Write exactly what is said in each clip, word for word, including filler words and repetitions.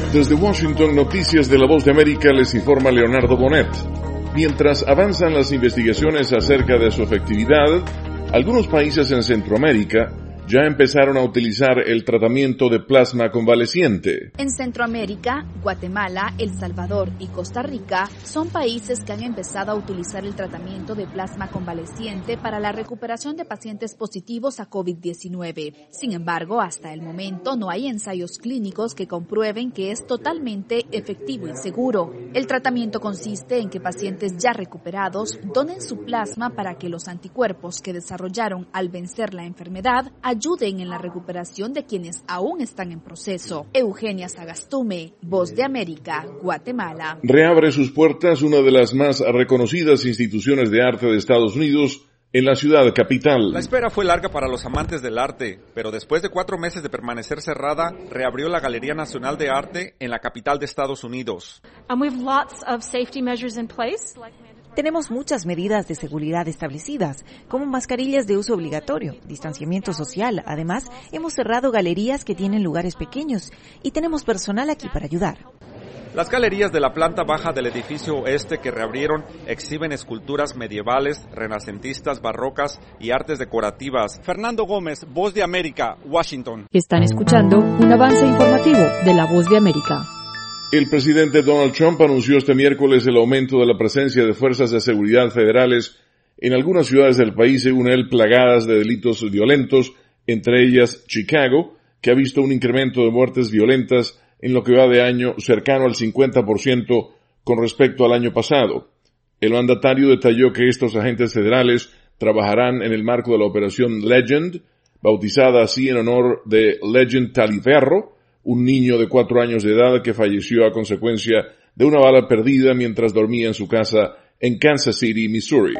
Desde Washington, Noticias de la Voz de América, les informa Leonardo Bonet. Mientras avanzan las investigaciones acerca de su efectividad, algunos países en Centroamérica ya empezaron a utilizar el tratamiento de plasma convaleciente. En Centroamérica, Guatemala, El Salvador y Costa Rica son países que han empezado a utilizar el tratamiento de plasma convaleciente para la recuperación de pacientes positivos a COVID diecinueve. Sin embargo, hasta el momento no hay ensayos clínicos que comprueben que es totalmente efectivo y seguro. El tratamiento consiste en que pacientes ya recuperados donen su plasma para que los anticuerpos que desarrollaron al vencer la enfermedad ayuden en la recuperación de quienes aún están en proceso. Eugenia Sagastume, Voz de América, Guatemala. Reabre sus puertas una de las más reconocidas instituciones de arte de Estados Unidos en la ciudad capital. La espera fue larga para los amantes del arte, pero después de cuatro meses de permanecer cerrada, reabrió la Galería Nacional de Arte en la capital de Estados Unidos. And we have lots of safety measures in place. Tenemos muchas medidas de seguridad establecidas, como mascarillas de uso obligatorio, distanciamiento social. Además, hemos cerrado galerías que tienen lugares pequeños y tenemos personal aquí para ayudar. Las galerías de la planta baja del edificio oeste que reabrieron exhiben esculturas medievales, renacentistas, barrocas y artes decorativas. Fernando Gómez, Voz de América, Washington. Están escuchando un avance informativo de la Voz de América. El presidente Donald Trump anunció este miércoles el aumento de la presencia de fuerzas de seguridad federales en algunas ciudades del país, según él, plagadas de delitos violentos, entre ellas Chicago, que ha visto un incremento de muertes violentas en lo que va de año cercano al cincuenta por ciento con respecto al año pasado. El mandatario detalló que estos agentes federales trabajarán en el marco de la Operación Legend, bautizada así en honor de Legend Taliaferro, un niño de cuatro años de edad que falleció a consecuencia de una bala perdida mientras dormía en su casa en Kansas City, Missouri.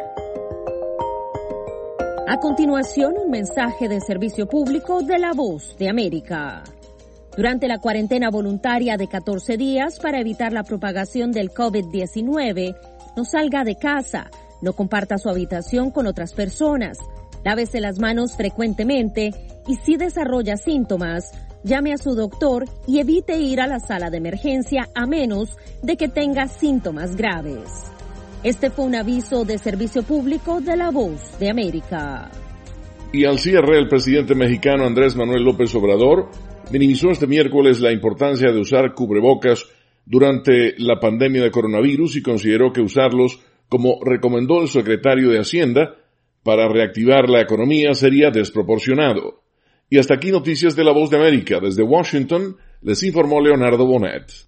A continuación, un mensaje de servicio público de la Voz de América. Durante la cuarentena voluntaria de catorce días para evitar la propagación del COVID diecinueve, no salga de casa, no comparta su habitación con otras personas, lávese las manos frecuentemente y si desarrolla síntomas, llame a su doctor y evite ir a la sala de emergencia a menos de que tenga síntomas graves. Este fue un aviso de servicio público de la Voz de América. Y al cierre, el presidente mexicano Andrés Manuel López Obrador minimizó este miércoles la importancia de usar cubrebocas durante la pandemia de coronavirus y consideró que usarlos, como recomendó el secretario de Hacienda, para reactivar la economía sería desproporcionado. Y hasta aquí Noticias de la Voz de América. Desde Washington, les informó Leonardo Bonet.